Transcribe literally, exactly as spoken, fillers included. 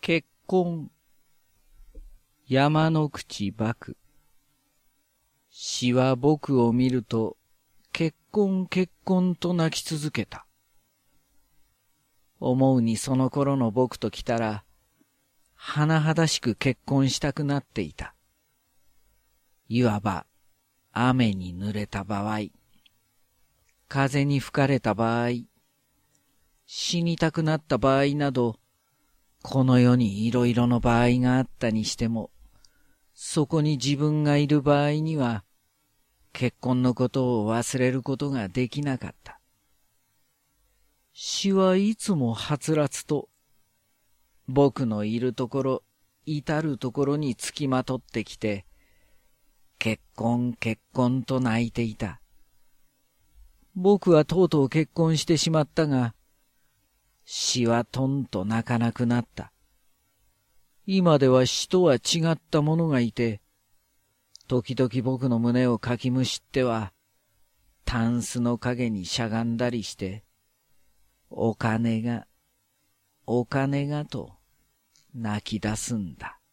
結婚。山の口幕。死は僕を見ると、結婚結婚と泣き続けた。思うにその頃の僕と来たら、甚だしく結婚したくなっていた。いわば、雨に濡れた場合、風に吹かれた場合、死にたくなった場合など、この世にいろいろの場合があったにしても、そこに自分がいる場合には、結婚のことを忘れることができなかった。死はいつもはつらつと、僕のいるところ、至るところにつきまとってきて、結婚結婚と泣いていた。僕はとうとう結婚してしまったが、死はとんと泣かなくなった。今では死とは違ったものがいて、時々僕の胸をかきむしっては、タンスの陰にしゃがんだりして、お金が、お金がと泣き出すんだ。